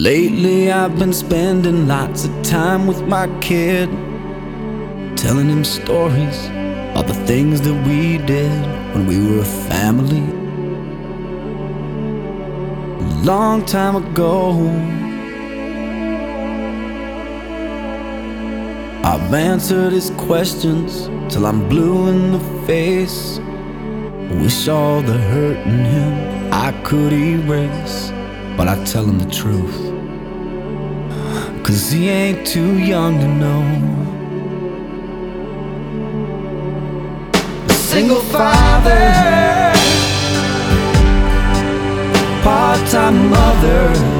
Lately I've been spending lots of time with my kid, telling him stories about the things that we did when we were a family. A long time ago, I've answered his questions till I'm blue in the face. Wish all the hurt in him I could erase, but I tell him the truth, 'cause he ain't too young to know. A single father, part-time mother,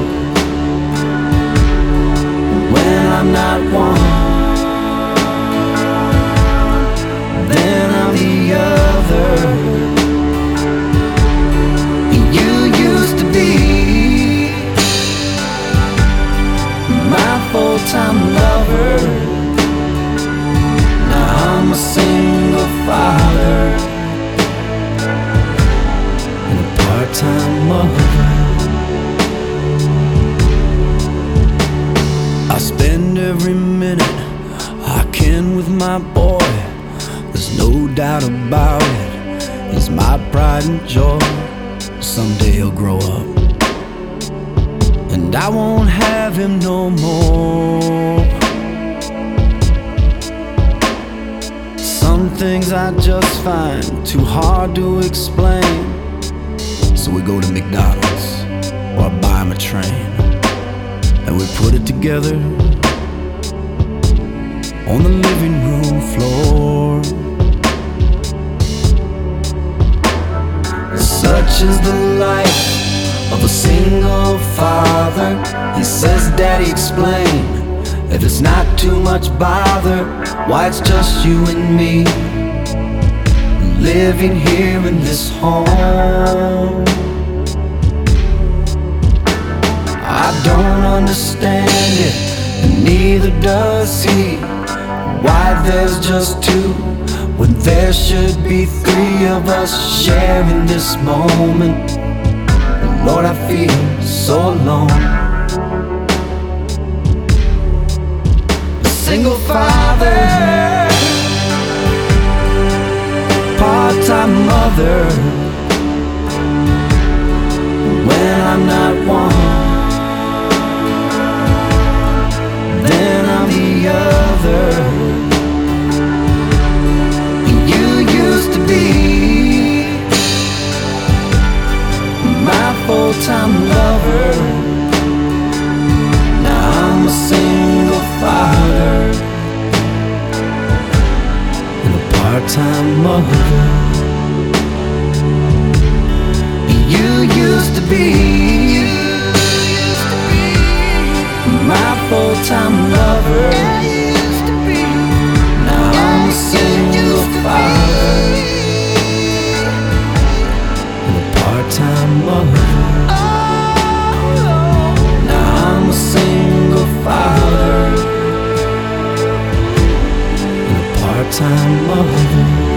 when I'm not one, then I'm the other. You used to be my full-time lover. Now I'm a single father and a part-time mother. I spend every minute I can with my boy. There's no doubt about it, he's my pride and joy. Someday he'll grow up and I won't have him no more. Some things I just find too hard to explain, so we go to McDonald's or I buy him a train and we put it together on the living room floor. Such is the life of a single father. He says, Daddy, explain, if it's not too much bother, why it's just you and me living here in this home. I don't understand it, and neither does he, why there's just two when there should be three of us sharing this moment. Lord, I feel so alone. A single father, part-time mother, when I'm not one, then I'm the other. You used to be my full-time lover. Now I'm a single father and a part-time mother. You used to be my full-time lover. Now I'm a single father and a part-time mother. Now I'm a single father and a part-time mother.